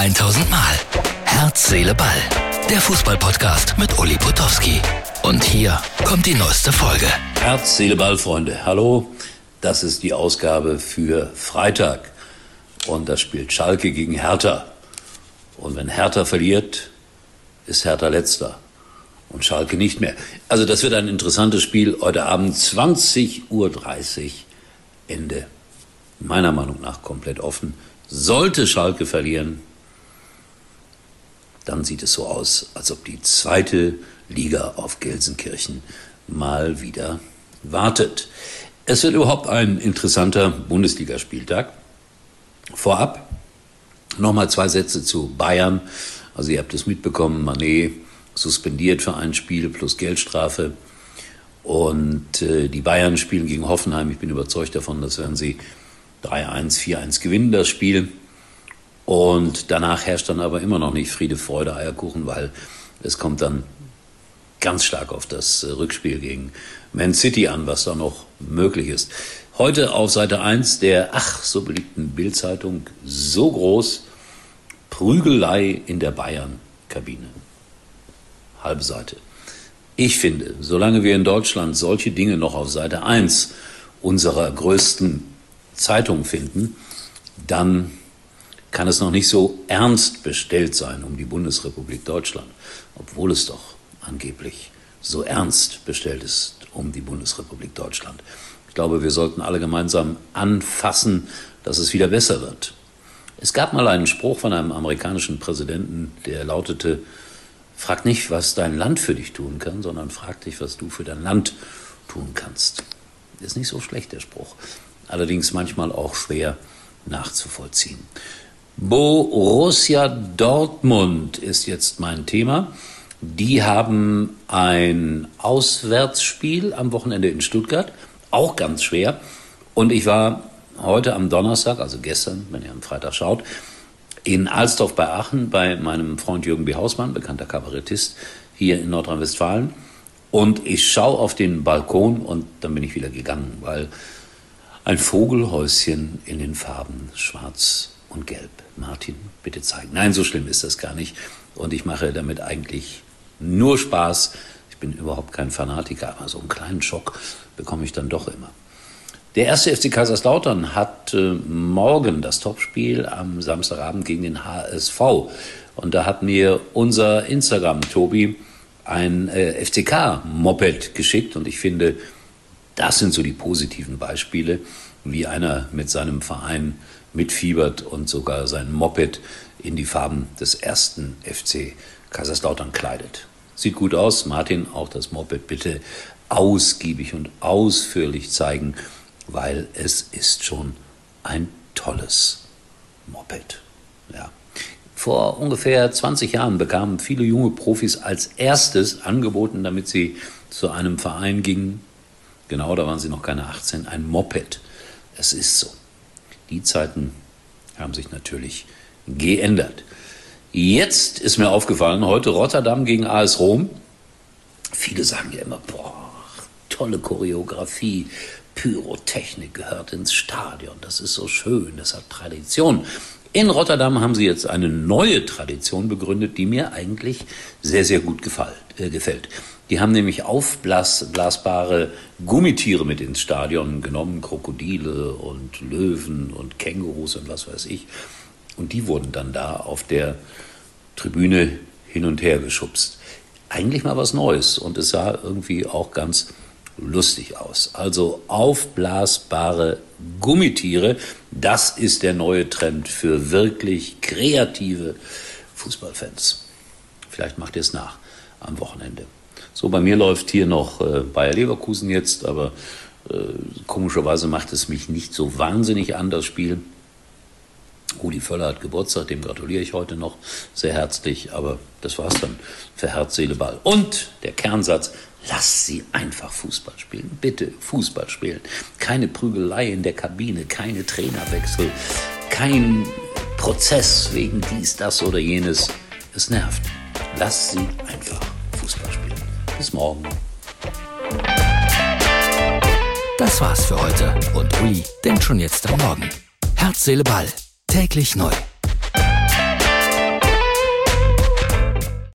1000 Mal. Herz, Seele, Ball. Der Fußball-Podcast mit Uli Potowski. Und hier kommt die neueste Folge. Herz, Seele, Ball, Freunde. Hallo, das ist die Ausgabe für Freitag. Und da spielt Schalke gegen Hertha. Und wenn Hertha verliert, ist Hertha Letzter. Und Schalke nicht mehr. Also das wird ein interessantes Spiel. Heute Abend 20.30 Uhr. Ende. Meiner Meinung nach komplett offen. Sollte Schalke verlieren, dann sieht es so aus, als ob die zweite Liga auf Gelsenkirchen mal wieder wartet. Es wird überhaupt ein interessanter Bundesligaspieltag. Vorab nochmal 2 Sätze zu Bayern. Also ihr habt es mitbekommen, Mané suspendiert für ein Spiel plus Geldstrafe. Und die Bayern spielen gegen Hoffenheim. Ich bin überzeugt davon, dass werden sie 3-1, 4-1 gewinnen, das Spiel. Und danach herrscht dann aber immer noch nicht Friede, Freude, Eierkuchen, weil es kommt dann ganz stark auf das Rückspiel gegen Man City an, was da noch möglich ist. Heute auf Seite 1 der so beliebten Bild-Zeitung, so groß: Prügelei in der Bayern-Kabine. Halbe Seite. Ich finde, solange wir in Deutschland solche Dinge noch auf Seite 1 unserer größten Zeitung finden, dann kann es noch nicht so ernst bestellt sein um die Bundesrepublik Deutschland, obwohl es doch angeblich so ernst bestellt ist um die Bundesrepublik Deutschland. Ich glaube, wir sollten alle gemeinsam anfassen, dass es wieder besser wird. Es gab mal einen Spruch von einem amerikanischen Präsidenten, der lautete: Frag nicht, was dein Land für dich tun kann, sondern frag dich, was du für dein Land tun kannst. Ist nicht so schlecht, der Spruch. Allerdings manchmal auch schwer nachzuvollziehen. Borussia Dortmund ist jetzt mein Thema. Die haben ein Auswärtsspiel am Wochenende in Stuttgart, auch ganz schwer. Und ich war heute am Donnerstag, also gestern, wenn ihr am Freitag schaut, in Alsdorf bei Aachen bei meinem Freund Jürgen B. Hausmann, bekannter Kabarettist hier in Nordrhein-Westfalen. Und ich schaue auf den Balkon und dann bin ich wieder gegangen, weil ein Vogelhäuschen in den Farben Schwarz und Gelb. Martin, bitte zeigen. Nein, so schlimm ist das gar nicht. Und ich mache damit eigentlich nur Spaß. Ich bin überhaupt kein Fanatiker, aber so einen kleinen Schock bekomme ich dann doch immer. Der erste FC Kaiserslautern hat morgen das Topspiel am Samstagabend gegen den HSV. Und da hat mir unser Instagram-Tobi ein FCK-Moped geschickt. Und ich finde, das sind so die positiven Beispiele, wie einer mit seinem Verein mitfiebert und sogar sein Moped in die Farben des ersten FC Kaiserslautern kleidet. Sieht gut aus. Martin, auch das Moped bitte ausgiebig und ausführlich zeigen, weil es ist schon ein tolles Moped. Ja. Vor ungefähr 20 Jahren bekamen viele junge Profis als erstes angeboten, damit sie zu einem Verein gingen, genau, da waren sie noch keine 18, ein Moped. Es ist so. Die Zeiten haben sich natürlich geändert. Jetzt ist mir aufgefallen, heute Rotterdam gegen AS Rom. Viele sagen ja immer, tolle Choreografie, Pyrotechnik gehört ins Stadion, das ist so schön, das hat Tradition. In Rotterdam haben sie jetzt eine neue Tradition begründet, die mir eigentlich sehr, sehr gut gefällt. Die haben nämlich aufblasbare Gummitiere mit ins Stadion genommen, Krokodile und Löwen und Kängurus und was weiß ich. Und die wurden dann da auf der Tribüne hin und her geschubst. Eigentlich mal was Neues und es sah irgendwie auch ganz lustig aus. Also aufblasbare Gummitiere, das ist der neue Trend für wirklich kreative Fußballfans. Vielleicht macht ihr es nach am Wochenende. So, bei mir läuft hier noch Bayer Leverkusen jetzt, aber komischerweise macht es mich nicht so wahnsinnig an, das Spiel. Rudi Völler hat Geburtstag, dem gratuliere ich heute noch sehr herzlich, aber das war's dann für Herz, Seele, Ball. Und der Kernsatz: Lass sie einfach Fußball spielen. Bitte Fußball spielen. Keine Prügelei in der Kabine, keine Trainerwechsel, kein Prozess wegen dies, das oder jenes. Es nervt. Lass sie einfach Fußball spielen. Bis morgen. Das war's für heute. Und Uli denkt schon jetzt am Morgen. Herz, Seele, Ball. Täglich neu.